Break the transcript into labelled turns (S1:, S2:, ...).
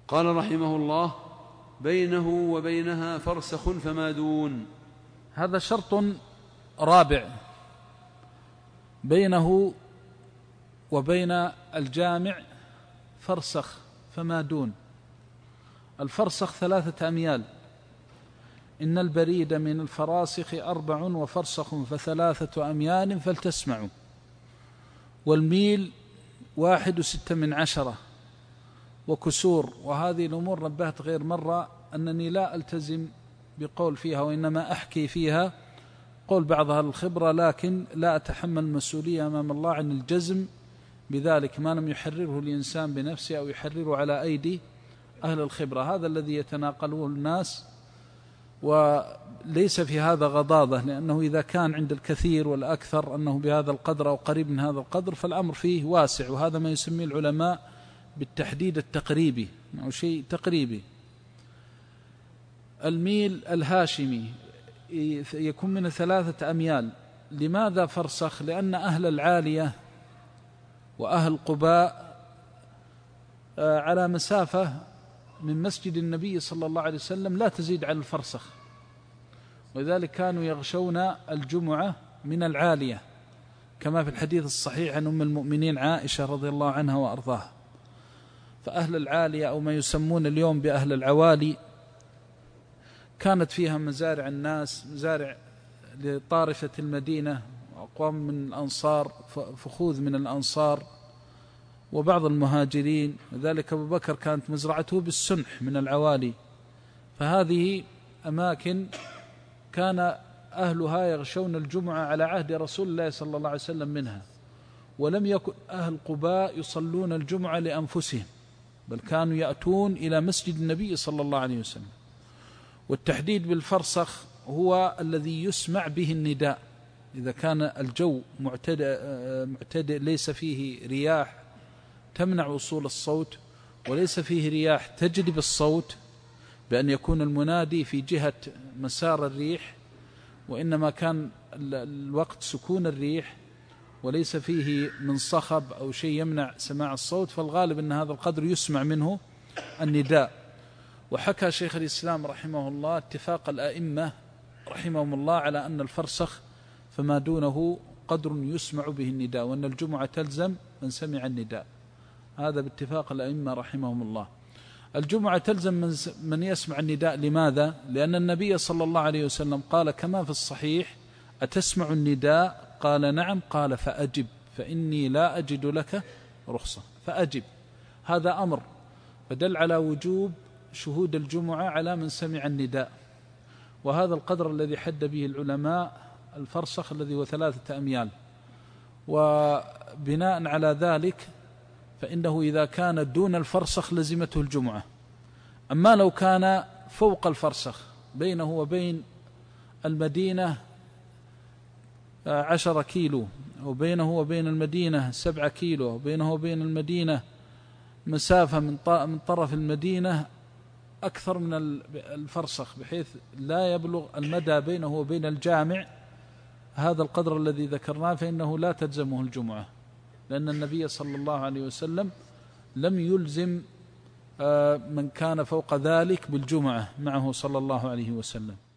S1: قال رحمه الله: بينه وبينها فرسخ فما دون.
S2: هذا شرط رابع، بينه وبين الجامع فرسخ فما دون. الفرسخ 3 أميال. إن البريد من الفراسخ 4 وفرسخ ف3 أميال فلتسمعوا. والميل 1.6 وكسور. وهذه الأمور نبهت غير مرة أنني لا ألتزم بقول فيها، وإنما أحكي فيها قول بعض أهل الخبرة، لكن لا أتحمل المسؤولية أمام الله عن الجزم بذلك ما لم يحرره الإنسان بنفسه أو يحرره على أيدي أهل الخبرة. هذا الذي يتناقله الناس، وليس في هذا غضاضة، لأنه إذا كان عند الكثير والأكثر أنه بهذا القدر أو قريب من هذا القدر فالأمر فيه واسع، وهذا ما يسميه العلماء بالتحديد التقريبي أو شيء تقريبي. الميل الهاشمي يكون من 3 أميال. لماذا فرسخ؟ لأن أهل العالية وأهل قباء على مسافة من مسجد النبي صلى الله عليه وسلم لا تزيد على الفرسخ، ولذلك كانوا يغشون الجمعة من العالية، كما في الحديث الصحيح عن أم المؤمنين عائشة رضي الله عنها وأرضاها. فأهل العالية أو ما يسمون اليوم بأهل العوالي كانت فيها مزارع الناس، مزارع لطارفة المدينة، وأقوام من الأنصار، فخوذ من الأنصار وبعض المهاجرين. وذلك أبو بكر كانت مزرعته بالسنح من العوالي. فهذه أماكن كان أهلها يغشون الجمعة على عهد رسول الله صلى الله عليه وسلم منها. ولم يكن أهل قباء يصلون الجمعة لأنفسهم، بل كانوا يأتون إلى مسجد النبي صلى الله عليه وسلم. والتحديد بالفرسخ هو الذي يسمع به النداء، إذا كان الجو معتدئ ليس فيه رياح تمنع وصول الصوت، وليس فيه رياح تجلب الصوت بأن يكون المنادي في جهة مسار الريح، وإنما كان الوقت سكون الريح وليس فيه من صخب أو شيء يمنع سماع الصوت، فالغالب أن هذا القدر يسمع منه النداء. وحكى شيخ الإسلام رحمه الله اتفاق الأئمة رحمهم الله على أن الفرسخ فما دونه قدر يسمع به النداء، وأن الجمعة تلزم من سمع النداء. هذا باتفاق الأئمة رحمهم الله. الجمعة تلزم من يسمع النداء. لماذا؟ لأن النبي صلى الله عليه وسلم قال كما في الصحيح: أتسمع النداء؟ قال نعم. قال فأجب فإني لا أجد لك رخصة. فأجب، هذا أمر، فدل على وجوب شهود الجمعة على من سمع النداء. وهذا القدر الذي حد به العلماء الفرسخ الذي هو 3 أميال. وبناء على ذلك فإنه إذا كان دون الفرسخ لزمته الجمعة. أما لو كان فوق الفرسخ بينه وبين المدينة 10 كيلو، وبينه وبين المدينة 7 كيلو، وبينه وبين المدينة مسافة من طرف المدينة أكثر من الفرسخ، بحيث لا يبلغ المدى بينه وبين الجامع هذا القدر الذي ذكرناه، فإنه لا تلزمه الجمعة، لأن النبي صلى الله عليه وسلم لم يلزم من كان فوق ذلك بالجمعة معه صلى الله عليه وسلم.